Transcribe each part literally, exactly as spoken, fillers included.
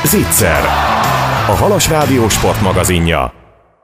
Zicser, a Halas Rádió sportmagazinja.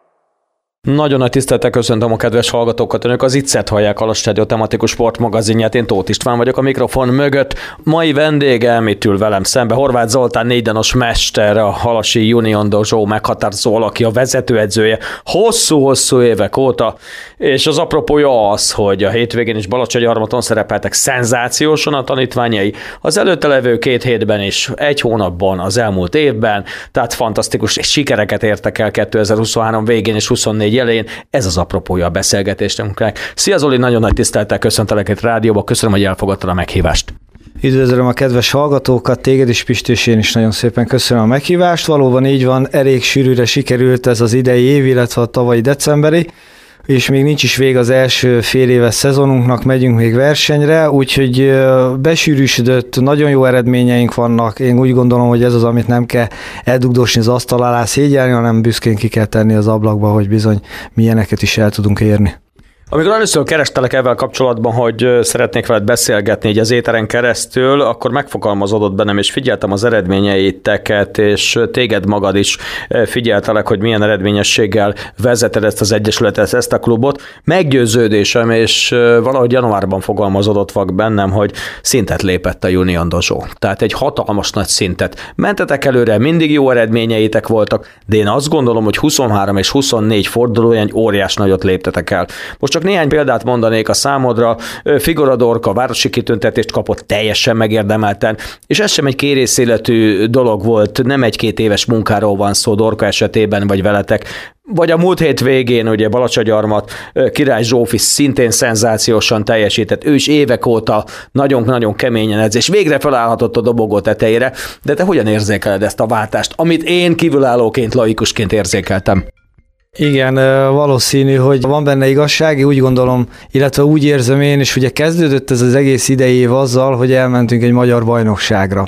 Nagyon nagy tisztelettel köszöntöm a kedves hallgatókat, önök az Zicsert hallják, Halas Rádió tematikus sportmagazinját. Én Tóth István vagyok a mikrofon mögött. Mai vendégem itt ül velem szembe Horváth Zoltán, négydanos mester, a Halasi Union Dojo meghatározó alakja, vezetőedzője hosszú-hosszú évek óta, és az apropója az, hogy a hétvégén is Balacsonyharmaton szerepeltek szenzációsan a tanítványai, az előtte levő két hétben is, egy hónapban, az elmúlt évben, tehát fantasztikus sikereket értek el kétezer-huszonhárom végén és huszonnégy elején. Ez az apropója a beszélgetésünknek. Szia Zoli, nagyon nagy tisztelettel köszöntelek itt rádióba, köszönöm, hogy elfogadtad a meghívást. Üdvözlöm a kedves hallgatókat, téged is Pisti, és én is nagyon szépen köszönöm a meghívást. Valóban így van, elég sűrűre sikerült ez az idei év, illetve a tavalyi decemberi, és még nincs is vége az első fél éves szezonunknak, megyünk még versenyre, úgyhogy besűrűsödött, nagyon jó eredményeink vannak. Én úgy gondolom, hogy ez az, amit nem kell eldugdosni az asztal alá szégyelni, hanem büszkén ki kell tenni az ablakba, hogy bizony milyeneket is el tudunk érni. Amikor először kerestelek ezzel kapcsolatban, hogy szeretnék veled beszélgetni így az éteren keresztül, akkor megfogalmazódott bennem, és figyeltem az eredményeiteket, és téged magad is figyeltelek, hogy milyen eredményességgel vezeted ezt az egyesületet, ezt a klubot. Meggyőződésem, és valahogy januárban fogalmazódott vak bennem, hogy szintet lépett a Union Dojo. Tehát egy hatalmas nagy szintet. Mentetek előre, mindig jó eredményeitek voltak, de én azt gondolom, hogy huszonhárom és huszonnégy fordulóján óriás nagyot léptetek el. Most csak néhány példát mondanék a számodra. Figura Dorka városi kitüntetést kapott teljesen megérdemelten, és ez sem egy kérészéletű dolog volt, nem egy-két éves munkáról van szó Dorka esetében, vagy veletek. Vagy a múlt hét végén ugye Balacsonyharmat Király Zsófi szintén szenzációsan teljesített, ő is évek óta nagyon-nagyon keményen edz, és végre felállhatott a dobogó tetejére, de te hogyan érzékeled ezt a váltást, amit én kívülállóként, laikusként érzékeltem? Igen, valószínű, hogy van benne igazság, úgy gondolom, illetve úgy érzem én, és ugye kezdődött ez az egész idei év azzal, hogy elmentünk egy magyar bajnokságra.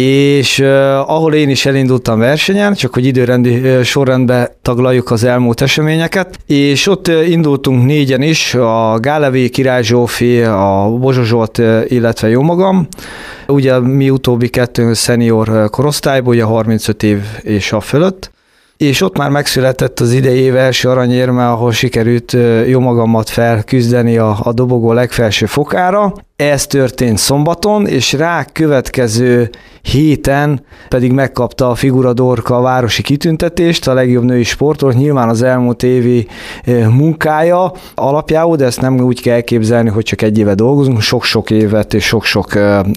És uh, ahol én is elindultam versenyen, csak hogy időrendi uh, sorrendbe taglaljuk az elmúlt eseményeket, és ott uh, indultunk négyen is, a Gálevi, Király Zsófi, a Bozsa Zsolt, uh, illetve jó magam. Ugye mi utóbbi kettő szenior korosztályból, ugye harmincöt év és a fölött. És ott már megszületett az idei év első aranyérme, ahol sikerült jó magamat felküzdeni a, a dobogó legfelső fokára. Ez történt szombaton, és rá következő héten pedig megkapta a Figura Dorka a városi kitüntetést, a legjobb női sportoló, nyilván az elmúlt évi munkája alapjául, de ezt nem úgy kell elképzelni, hogy csak egy éve dolgozunk, sok-sok évet és sok-sok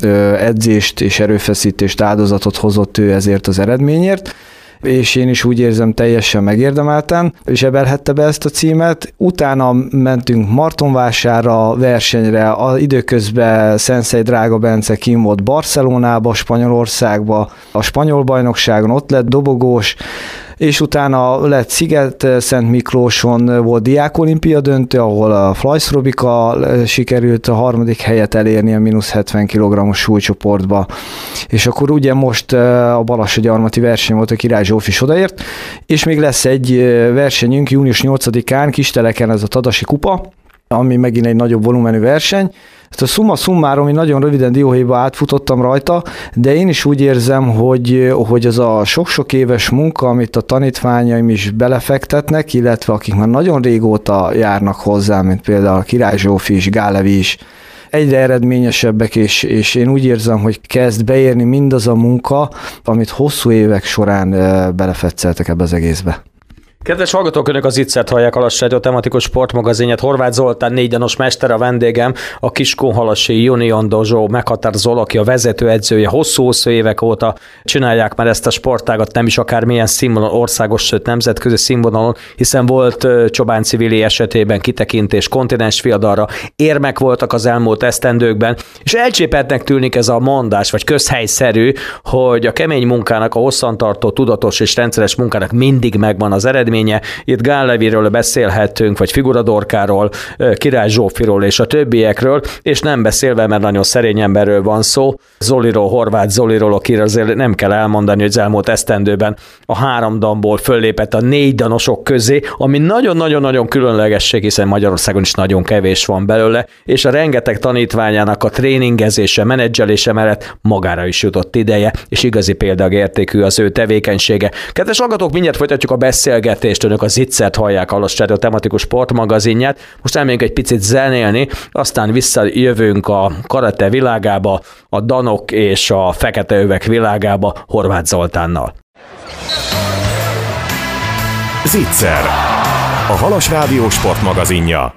edzést és erőfeszítést, áldozatot hozott ő ezért az eredményért, és én is úgy érzem, teljesen megérdemelten, és ebelhette be ezt a címet. Utána mentünk Martonvásárra versenyre, az időközben Szenszei Drága Bence kim volt Barcelonába, Spanyolországba, a spanyol bajnokságon ott lett dobogós, és utána lett Sziget-Szent Miklóson volt diákolimpia döntő, ahol a Flajsz Robika sikerült a harmadik helyet elérni a mínusz hetven kilogrammos súlycsoportba. És akkor ugye most a Balassagyarmati verseny volt, a Király Zsófi is odaért, és még lesz egy versenyünk június nyolcadikán Kisteleken, ez a Tadasi Kupa, ami megint egy nagyobb volumenű verseny. Ezt a summa summarum, én nagyon röviden dióhéjba átfutottam rajta, de én is úgy érzem, hogy, hogy az a sok-sok éves munka, amit a tanítványaim is belefektetnek, illetve akik már nagyon régóta járnak hozzá, mint például a Király Zsófi is, Gálevi is, egyre eredményesebbek, és, és én úgy érzem, hogy kezd beérni mindaz a munka, amit hosszú évek során belefetszeltek ebbe az egészbe. Kedves hallgatók, önök az Zicsert hallják, Halas Rádió tematikus sportmagazinját. Horváth Zoltán, négydanos mester a vendégem, a Kiskunhalasi Union Dojo meghatározó alakja, vezetőedzője, hosszú-hosszú évek óta csinálják már ezt a sportágat, nem is akármilyen színvonalon, országos, sőt nemzetközi színvonalon, hiszen volt Csobán Civili esetében kitekintés kontinens fiadalra, érmek voltak az elmúlt esztendőkben, és elcsépeltnek tűnik ez a mondás, vagy közhelyszerű, hogy a kemény munkának, a hosszantartó, tudatos és rendszeres munkának mindig megvan az eredmény, eredménye. Itt Gál Leviről beszélhetünk, vagy Figuradorkáról, Király Zsófiról és a többiekről, és nem beszélve, mert nagyon szerény emberről van szó, Zoliról, Horváth Zoliról, akire azért nem kell elmondani, hogy az elmúlt esztendőben a három danból föllépett a négy danosok közé, ami nagyon-nagyon-nagyon különlegesség, hiszen Magyarországon is nagyon kevés van belőle, és a rengeteg tanítványának a tréningezése, menedzselése mellett magára is jutott ideje, és igazi példagértékű az ő tevékenysége. Kedves hallgatók, mindjárt folytatjuk a beszélgetést, önök a Zicsert hallják, a Rádió tematikus sportmagazinját. Most elmegyünk egy picit zenélni, aztán visszajövünk a karate világába, a danok és a fekete övek világába Horváth Zoltánnal. Zicser, a Halas Rádió sportmagazinja.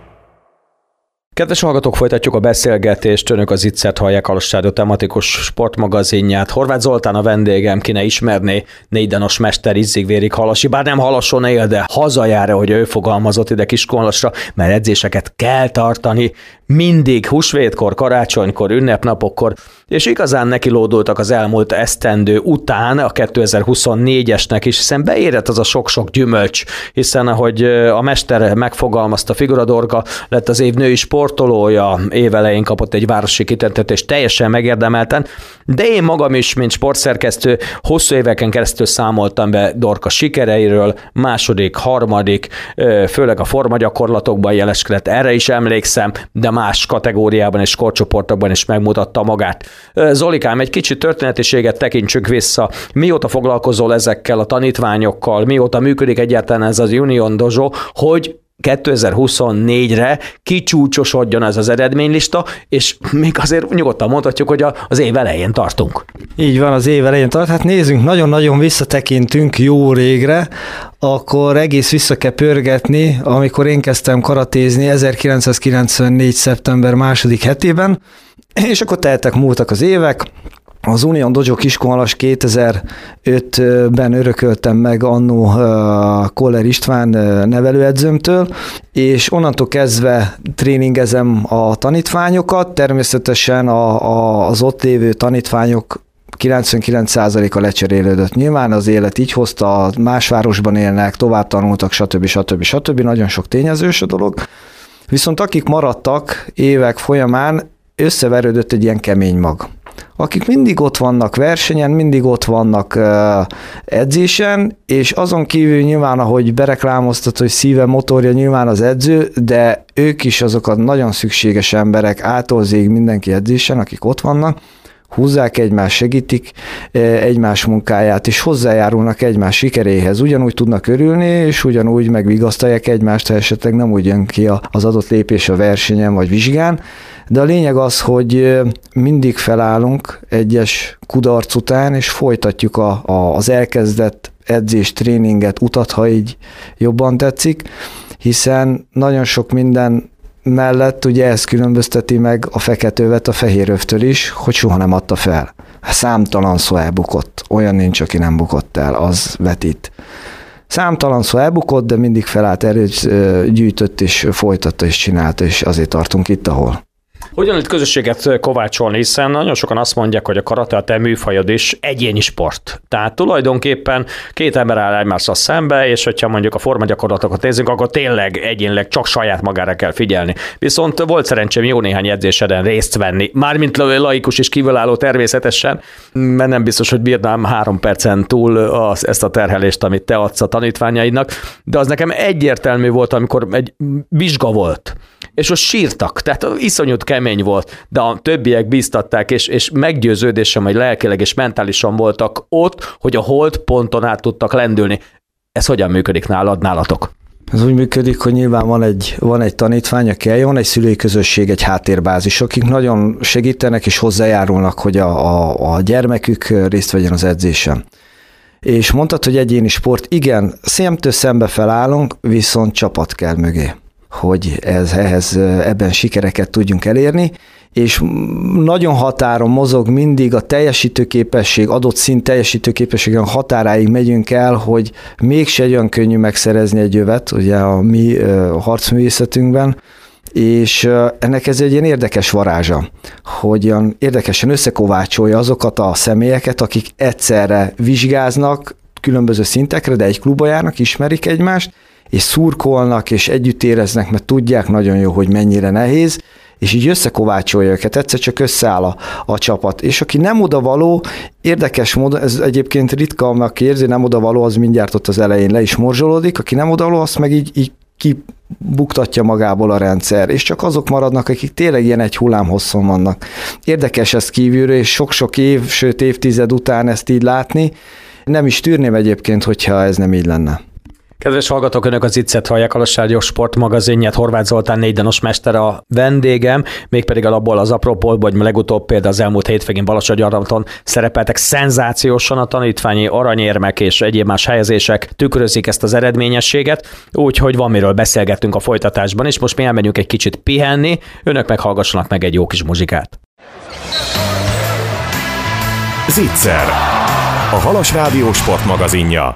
Kedves hallgatók, folytatjuk a beszélgetést, önök az Zicsert hallják, a Rádió tematikus sportmagazinját. Horváth Zoltán a vendégem, ki ne ismerné, négydanos mester, izzig-vérig halasi, bár nem halason él, de hazajár, hogy ő fogalmazott ide Kiskunhalasra, mert edzéseket kell tartani, mindig húsvétkor, karácsonykor, ünnepnapokkor, és igazán neki lódultak az elmúlt esztendő után a kétezer-huszonnégyesnek is, hiszen beérett az a sok-sok gyümölcs, hiszen ahogy a mester megfogalmazta, Figuradorka lett az év női sportolója, évelején kapott egy városi kitüntetést teljesen megérdemelten, de én magam is, mint sportszerkesztő, hosszú éveken keresztül számoltam be Dorka sikereiről, második, harmadik, főleg a formagyakorlatokban jeleskedett, erre is emlékszem, de más kategóriában és korcsoportokban is megmutatta magát. Zolikám, egy kicsit történetiséget tekintsünk vissza. Mióta foglalkozol ezekkel a tanítványokkal, mióta működik egyáltalán ez az Union Dojo, hogy kétezer-huszonnégyre kicsúcsosodjon ez az eredménylista, és még azért nyugodtan mondhatjuk, hogy az év elején tartunk. Így van, az év elején tart. Hát nézzünk, nagyon-nagyon visszatekintünk jó régre, akkor egész vissza kell pörgetni, amikor én kezdtem karatézni ezerkilencszázkilencvennégy. szeptember második hetében, és akkor teltek, múltak az évek. Az Union Dojo Kiskunhalas kétezer-ötben örököltem meg annó uh, Koller István uh, nevelőedzőmtől, és onnantól kezdve tréningezem a tanítványokat, természetesen a, a, az ott lévő tanítványok kilencvenkilenc százaléka lecserélődött. Nyilván az élet így hozta, más városban élnek, tovább tanultak, stb. stb. stb. Nagyon sok tényezős a dolog. Viszont akik maradtak évek folyamán, összeverődött egy ilyen kemény mag. Akik mindig ott vannak versenyen, mindig ott vannak uh, edzésen, és azon kívül nyilván, ahogy bereklámoztat, hogy szíve, motorja nyilván az edző, de ők is azok a nagyon szükséges emberek, ától zég mindenki edzésen, akik ott vannak, húzzák egymást, segítik egymás munkáját, és hozzájárulnak egymás sikeréhez. Ugyanúgy tudnak örülni, és ugyanúgy megvigasztalják egymást, ha esetleg nem úgy jön ki az adott lépés a versenyen vagy vizsgán. De a lényeg az, hogy mindig felállunk egyes kudarc után, és folytatjuk a, a, az elkezdett edzés, tréninget, utat, ha így jobban tetszik, hiszen nagyon sok minden mellett ugye ez különbözteti meg a feketővet a fehérövtől is, hogy soha nem adta fel. Számtalan szó elbukott. Olyan nincs, aki nem bukott el, az vetít. Számtalan szó elbukott, de mindig felállt, erőt gyűjtött és folytatta és csinálta, és azért tartunk itt, ahol. Hogyan lehet közösséget kovácsolni, hiszen nagyon sokan azt mondják, hogy a karate a te műfajod is egyéni sport. Tehát tulajdonképpen két ember áll egymással szembe, és hogyha mondjuk a formagyakorlatokat nézzünk, akkor tényleg egyénileg csak saját magára kell figyelni. Viszont volt szerencsém jó néhány edzéseden részt venni, mármint laikus és kívülálló természetesen, mert nem biztos, hogy bírnám három percen túl az, ezt a terhelést, amit te adsz a tanítványaidnak, de az nekem egyértelmű volt, amikor egy vizsga volt, és ott sírtak, tehát iszonyút kemény volt, de a többiek bíztatták, és, és meggyőződésem, hogy lelkileg és mentálisan voltak ott, hogy a hold ponton át tudtak lendülni. Ez hogyan működik nálad, nálatok? Ez úgy működik, hogy nyilván van egy, van egy tanítvány, aki eljön, egy szülői közösség, egy háttérbázis, akik nagyon segítenek és hozzájárulnak, hogy a, a, a gyermekük részt vegyen az edzésen. És mondtad, hogy egyéni sport, igen, szemtől szembe felállunk, viszont csapat kell mögé, hogy ez, ehhez, ebben sikereket tudjunk elérni, és nagyon határon mozog mindig a teljesítőképesség, adott szint teljesítőképességen határáig megyünk el, hogy mégse olyan könnyű megszerezni egy övet, ugye a mi harcművészetünkben, és ennek ez egy ilyen érdekes varázsa, hogy olyan érdekesen összekovácsolja azokat a személyeket, akik egyszerre vizsgáznak, különböző szintekre, de egy klubba járnak, ismerik egymást, és szurkolnak, és együtt éreznek, mert tudják nagyon jó, hogy mennyire nehéz, és így összekovácsolja őket, egyszer csak összeáll a, a csapat. És aki nem odavaló, érdekes módon, ez egyébként ritka, aki érzi, nem odavaló, az mindjárt ott az elején le is morzsolódik, aki nem odavaló, azt meg így, így kibuktatja magából a rendszer, és csak azok maradnak, akik tényleg ilyen egy hullámhosszon vannak. Érdekes ezt kívülről, és sok-sok év, sőt évtized után ezt így látni. Nem is tűrném egyébként, hogyha ez nem így lenne. Kedves hallgatók, Önök az Iccet hallják, a Halas Rádió sportmagazinját, Horváth Zoltán négydanos mester a vendégem, mégpedig alapból az apropóból, hogy legutóbb például az elmúlt hétvégén Balassagyarmaton szerepeltek szenzációsan, a tanítványi aranyérmek és egyéb más helyezések tükrözik ezt az eredményességet, úgyhogy van miről beszélgettünk a folytatásban, és most mi elmegyünk egy kicsit pihenni, Önök meghallgassanak meg egy jó kis muzsikát. Zicser, a Halas Rádió sportmagazinja.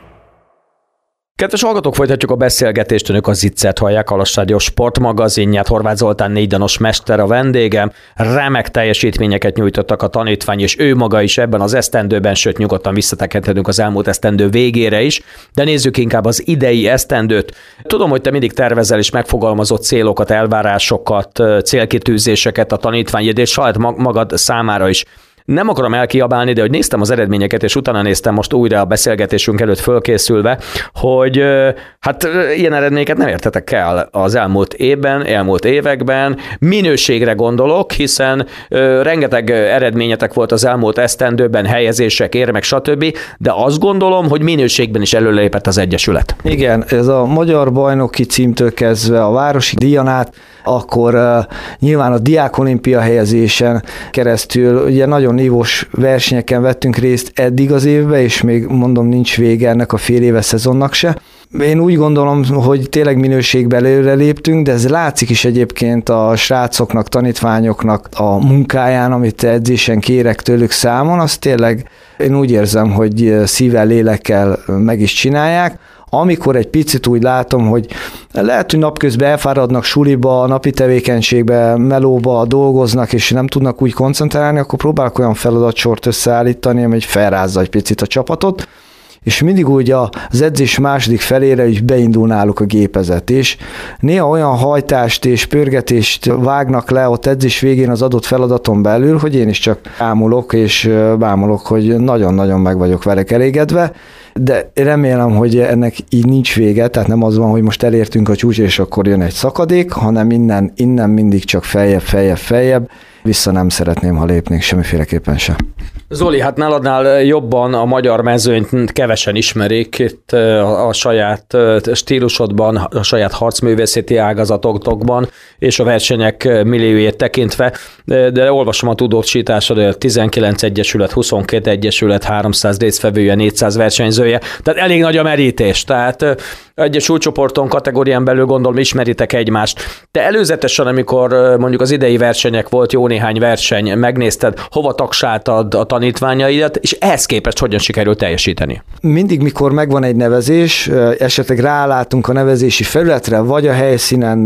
Kedves hallgatók, folytatjuk a beszélgetést, Önök az Iccet hallják, a Halas Rádió sportmagazinját, Horváth Zoltán négydanos mester a vendégem. Remek teljesítményeket nyújtottak a tanítvány, és ő maga is ebben az esztendőben, sőt nyugodtan visszatekinthetünk az elmúlt esztendő végére is, de nézzük inkább az idei esztendőt. Tudom, hogy te mindig tervezel és megfogalmazott célokat, elvárásokat, célkitűzéseket a tanítványed és saját magad számára is. Nem akarom elkiabálni, de hogy néztem az eredményeket, és utána néztem most újra a beszélgetésünk előtt fölkészülve, hogy hát ilyen eredményeket nem értetek el az elmúlt évben, elmúlt években. Minőségre gondolok, hiszen ö, rengeteg eredményetek volt az elmúlt esztendőben, helyezések, érmek, stb., de azt gondolom, hogy minőségben is előlépett az Egyesület. Igen, ez a magyar bajnoki címtől kezdve a városi díjon át, akkor uh, nyilván a diákolimpia helyezésen keresztül ugye nagyon nívós versenyeken vettünk részt eddig az évben, és még mondom, nincs vége ennek a fél éves szezonnak se. Én úgy gondolom, hogy tényleg minőségben előre léptünk, de ez látszik is egyébként a srácoknak, tanítványoknak a munkáján, amit edzésen kérek tőlük számon, az tényleg én úgy érzem, hogy szívvel, lélekkel meg is csinálják. Amikor egy picit úgy látom, hogy lehet, hogy napközben elfáradnak suliba, napi tevékenységbe, melóba dolgoznak, és nem tudnak úgy koncentrálni, akkor próbálok olyan feladatsort összeállítani, ami felrázza egy picit a csapatot, és mindig úgy az edzés második felére is beindul náluk a gépezet, és néha olyan hajtást és pörgetést vágnak le ott edzés végén az adott feladaton belül, hogy én is csak ámulok, és bámulok, hogy nagyon-nagyon meg vagyok velük elégedve, de remélem, hogy ennek így nincs vége, tehát nem az van, hogy most elértünk a csúcsra, és akkor jön egy szakadék, hanem innen, innen mindig csak feljebb, feljebb, feljebb, vissza nem szeretném, ha lépnék semmiféleképpen sem. Zoli, hát náladnál jobban a magyar mezőnyt kevesen ismerik itt a, a saját stílusodban, a saját harcművészeti ágazatokban és a versenyek milliójét tekintve, de, de olvasom a tudósításod, hogy tizenkilenc egyesület, huszonkét egyesület, háromszáz résztvevője, négyszáz versenyzője, tehát elég nagy a merítés, tehát egyes súlycsoporton, kategórián belül gondolom ismeritek egymást. Te előzetesen, amikor mondjuk az idei versenyek volt, jó néhány verseny, megnézted, hova tagsáltad a tanítványaidat, és ehhez képest hogyan sikerült teljesíteni? Mindig, mikor megvan egy nevezés, esetleg rálátunk a nevezési felületre, vagy a helyszínen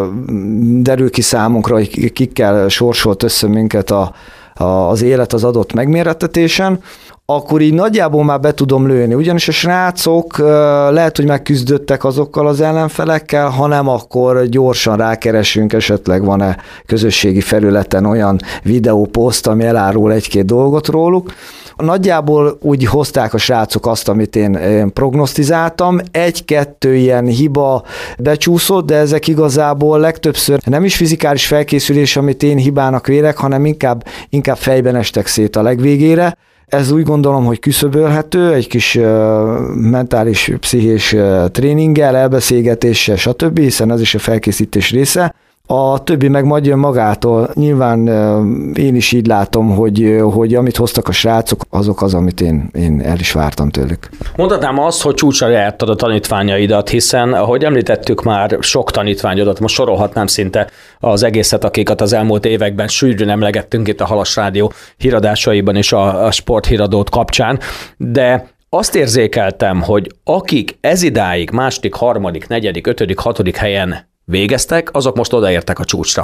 derül ki számunkra, hogy kikkel sorsolt össze minket a, a, az élet az adott megmérettetésen, akkor így nagyjából már be tudom lőni. Ugyanis a srácok lehet, hogy megküzdöttek azokkal az ellenfelekkel, ha nem, akkor gyorsan rákeresünk, esetleg van-e közösségi felületen olyan videóposzt, ami elárul egy-két dolgot róluk. Nagyjából úgy hozták a srácok azt, amit én, én prognosztizáltam. Egy-kettő ilyen hiba becsúszott, de ezek igazából legtöbbször nem is fizikális felkészülés, amit én hibának vélek, hanem inkább, inkább fejben estek szét a legvégére. Ez úgy gondolom, hogy küszöbölhető, egy kis uh, mentális, pszichés uh, tréninggel, elbeszélgetéssel, stb., hiszen ez is a felkészítés része. A többi meg majd jön magától. Nyilván uh, én is így látom, hogy, uh, hogy amit hoztak a srácok, azok az, amit én, én el is vártam tőlük. Mondhatnám azt, hogy csúcsra jártad a tanítványaidat, hiszen, ahogy említettük már, sok tanítványodat, most sorolhatnám szinte az egészet, akiket az elmúlt években sűrűn emlegettünk itt a Halas Rádió híradásaiban és a, a sporthíradót kapcsán, de azt érzékeltem, hogy akik ezidáig második, harmadik, negyedik, ötödik, hatodik helyen végeztek, azok most odaértek a csúcsra.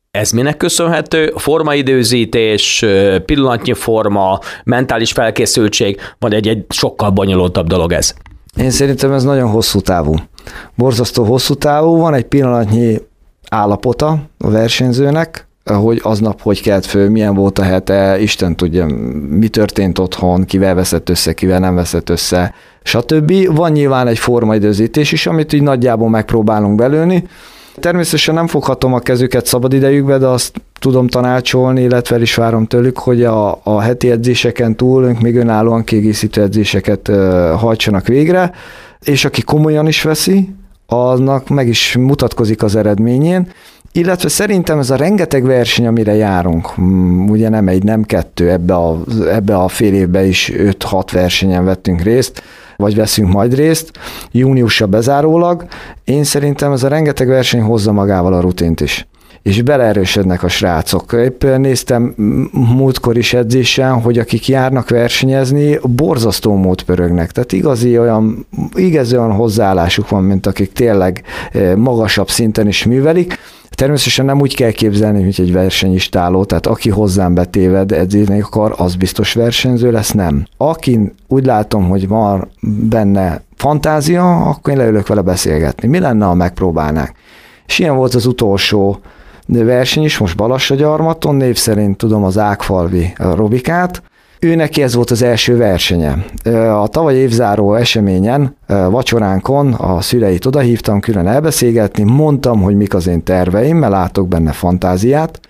Ez minek köszönhető? Formaidőzítés, pillanatnyi forma, mentális felkészültség, vagy egy-egy sokkal bonyolultabb dolog ez? Én szerintem ez nagyon hosszú távú. Borzasztó hosszú távú, van egy pillanatnyi állapota a versenyzőnek, hogy aznap hogy kelt föl, milyen volt a hete, Isten tudja, mi történt otthon, kivel veszett össze, kivel nem veszett össze, stb. Van nyilván egy formaidőzítés is, amit így nagyjából megpróbálunk belőni. Természetesen nem foghatom a kezüket szabadidejükbe, de azt tudom tanácsolni, illetve el is várom tőlük, hogy a, a heti edzéseken túl ők még önállóan kiegészítő edzéseket uh, hajtsanak végre, és aki komolyan is veszi, annak meg is mutatkozik az eredményén, illetve szerintem ez a rengeteg verseny, amire járunk, ugye nem egy, nem kettő, ebbe a, ebbe a fél évben is öt-hat versenyen vettünk részt, vagy veszünk majd részt, júniusra bezárólag. Én szerintem ez a rengeteg verseny hozza magával a rutint is. És beleerősödnek a srácok. Éppen néztem múltkor is edzésen, hogy akik járnak versenyezni, borzasztó mód pörögnek. Tehát igazi olyan, igazi olyan hozzáállásuk van, mint akik tényleg magasabb szinten is művelik. Természetesen nem úgy kell képzelni, mint egy versenyistáló, tehát aki hozzám betéved edzeni akar, az biztos versenyző lesz, nem. Akin úgy látom, hogy van benne fantázia, akkor én leülök vele beszélgetni. Mi lenne, ha megpróbálnák? És ilyen volt az utolsó verseny is, most Balassagyarmaton, név szerint tudom az Ágfalvi Robikát. Ő neki ez volt az első versenye. A tavaly évzáró eseményen, vacsoránkon a szüleit odahívtam külön elbeszélgetni, mondtam, hogy mik az én terveim, mert látok benne fantáziát,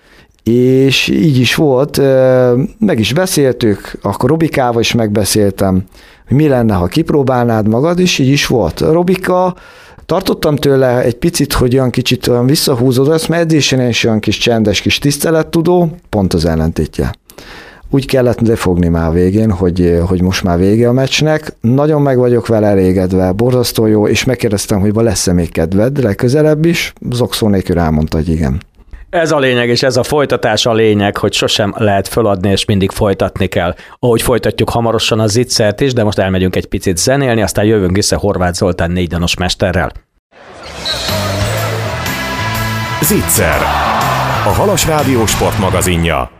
és így is volt, meg is beszéltük, akkor Robikával is megbeszéltem, hogy mi lenne, ha kipróbálnád magad, és így is volt. Robika, tartottam tőle egy picit, hogy olyan kicsit olyan visszahúzódó, ezt mert edzésen is olyan kis csendes, kis tisztelettudó, pont az ellentétje. Úgy kellett lefogni már végén, hogy, hogy most már vége a meccsnek. Nagyon meg vagyok vele elégedve, borzasztó jó, és megkérdeztem, hogy lesz-e még kedved, legközelebb is. Zokszó nélkül elmondta, hogy igen. Ez a lényeg, és ez a folytatás a lényeg, hogy sosem lehet föladni, és mindig folytatni kell. Ahogy folytatjuk hamarosan a Zicsert is, de most elmegyünk egy picit zenélni, aztán jövünk vissza Horváth Zoltán négydanos mesterrel. Zicser, a Halas Rádió sportmagazinja.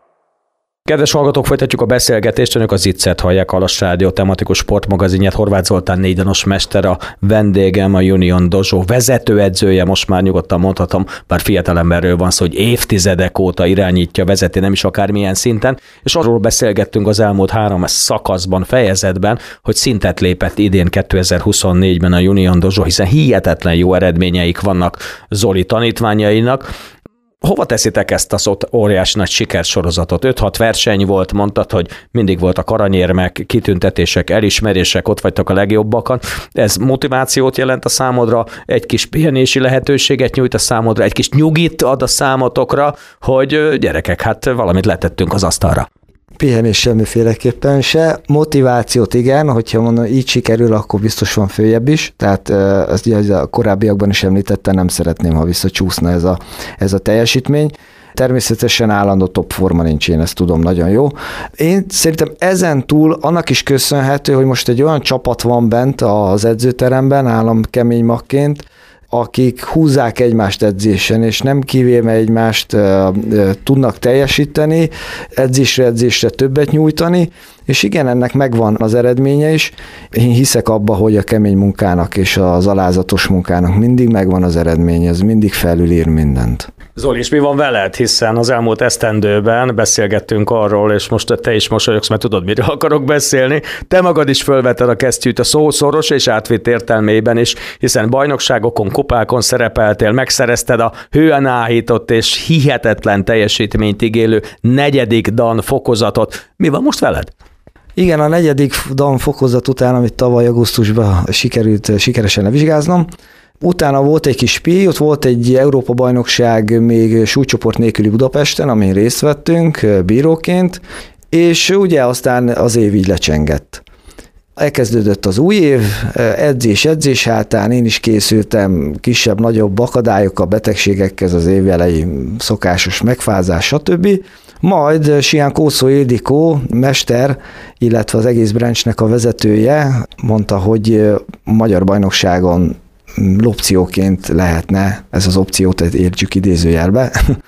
Kedves hallgatók, folytatjuk a beszélgetést, önök a Zicsert hallják, a Halas Rádió tematikus sportmagazinját. Horváth Zoltán négydanos mester a vendégem, a Union Dojo vezetőedzője, most már nyugodtan mondhatom, bár fiatalemberről van szó, hogy évtizedek óta irányítja, vezeti, nem is akármilyen szinten, és arról beszélgettünk az elmúlt három szakaszban, fejezetben, hogy szintet lépett idén kétezer-huszonnégyben a Union Dojo, hiszen hihetetlen jó eredményeik vannak Zoli tanítványainak. Hova teszitek ezt a szót, óriási nagy sikersorozatot? öt-hat verseny volt, mondtad, hogy mindig voltak aranyérmek, kitüntetések, elismerések, ott vagytok a legjobbakon. Ez motivációt jelent a számodra, egy kis pihenési lehetőséget nyújt a számodra, egy kis nyugit ad a számotokra, hogy gyerekek, hát valamit letettünk az asztalra. Pihenés semmiféleképpen se. Motivációt igen, hogyha mondom, így sikerül, akkor biztos van följebb is. Tehát ezt ugye a korábbiakban is említettem, nem szeretném, ha visszacsúszna ez a, ez a teljesítmény. Természetesen állandó top forma nincs, én ezt tudom nagyon jó. Én szerintem ezen túl annak is köszönhető, hogy most egy olyan csapat van bent az edzőteremben, állam kemény magként, akik húzzák egymást edzésen, és nem kivéve egymást uh, uh, tudnak teljesíteni, edzésre edzésre többet nyújtani, és igen, ennek megvan az eredménye is. Én hiszek abba, hogy a kemény munkának és az alázatos munkának mindig megvan az eredménye, ez mindig felülír mindent. Zoli, és mi van veled? Hiszen az elmúlt esztendőben beszélgettünk arról, és most te is mosolyogsz, mert tudod, miről akarok beszélni. Te magad is fölveted a kesztyűt a szó szoros és átvitt értelmében is, hiszen bajnokságokon, kupákon szerepeltél, megszerezted a hően áhított és hihetetlen teljesítményt igélő negyedik dan fokozatot. Mi van most veled? Igen, a negyedik dan fokozat után, amit tavaly augusztusban sikerült sikeresen levizsgáznom, utána volt egy kis pi, ott volt egy Európa-bajnokság még súlycsoport nélküli Budapesten, amin részt vettünk bíróként, és ugye aztán az év így lecsengett. Elkezdődött az új év, edzés, edzés hátán, én is készültem kisebb-nagyobb akadályokkal, betegségekkel, az év elejé szokásos megfázás, stb. Majd Sián Kószó Ildikó, mester, illetve az egész branchnek a vezetője mondta, hogy magyar bajnokságon opcióként lehetne, ez az opciót értsük idézőjelbe,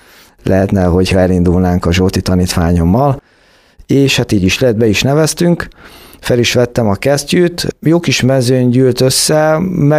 lehetne, hogyha elindulnánk a Zsolti tanítványommal, és hát így is lett, be is neveztünk, fel is vettem a kesztyűt, jó kis mezőny gyűlt össze,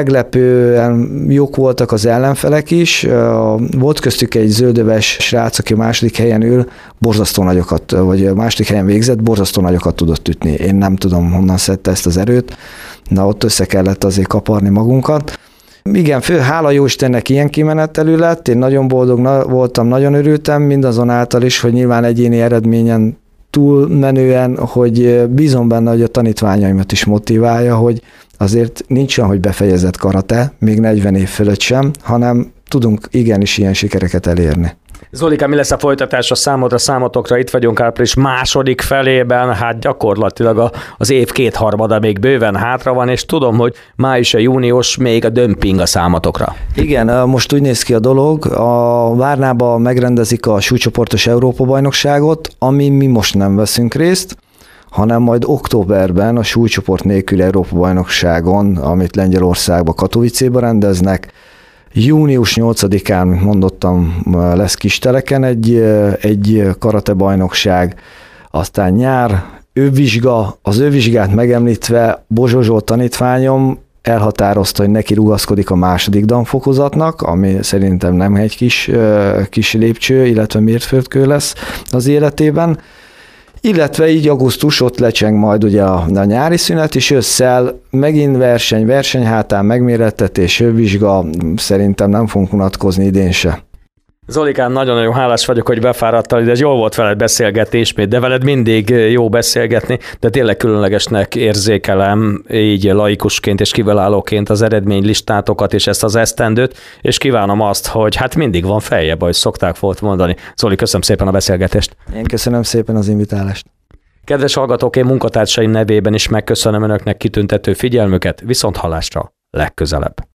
meglepően jók voltak az ellenfelek is, volt köztük egy zöldöves srác, aki a második helyen ül, borzasztó nagyokat, vagy a második helyen végzett, borzasztó nagyokat tudott ütni. Én nem tudom, honnan szedte ezt az erőt, na ott össze kellett azért kaparni magunkat. Igen, fő, hála jó Istennek ilyen kimenetelű lett, én nagyon boldog na, voltam, nagyon örültem, mindazonáltal is, hogy nyilván egyéni eredményen túlmenően, hogy bízom benne, hogy a tanítványaimat is motiválja, hogy azért nincs olyan, hogy befejezett karate, még negyven év fölött sem, hanem tudunk igenis ilyen sikereket elérni. Zolika, mi lesz a folytatás a számodra, számotokra? Itt vagyunk április második felében, hát gyakorlatilag az év kétharmada még bőven hátra van, és tudom, hogy május a június még a dömping a számotokra. Igen, most úgy néz ki a dolog, a Várnában megrendezik a súlycsoportos Európa-bajnokságot, amin mi most nem veszünk részt, hanem majd októberben a súlycsoport nélkül Európa-bajnokságon, amit Lengyelországban, Katowicéban rendeznek, június nyolcadikán, mint mondottam, lesz Kisteleken egy, egy karate bajnokság, aztán nyár, övvizsga, az övvizsgát megemlítve Bozsó Zsolt tanítványom elhatározta, hogy neki rugaszkodik a második danfokozatnak, ami szerintem nem egy kis, kis lépcső, illetve mérföldkő lesz az életében. Illetve így augusztus ott lecseng majd ugye a, a nyári szünet, és ősszel megint verseny, verseny hátán megmérettetés, vizsga, szerintem nem fogunk unatkozni idén se. Zolikám, nagyon-nagyon hálás vagyok, hogy befáradtál, de ez jól volt veled beszélgetni ismét, de veled mindig jó beszélgetni, de tényleg különlegesnek érzékelem így laikusként és kiválóként az eredménylistátokat és ezt az esztendőt, és kívánom azt, hogy hát mindig van feljebb, ahogy szokták volt mondani. Zoli, köszönöm szépen a beszélgetést. Én köszönöm szépen az invitálást. Kedves hallgatók, én munkatársaim nevében is megköszönöm önöknek kitüntető figyelmüket, viszont hallásra legközelebb.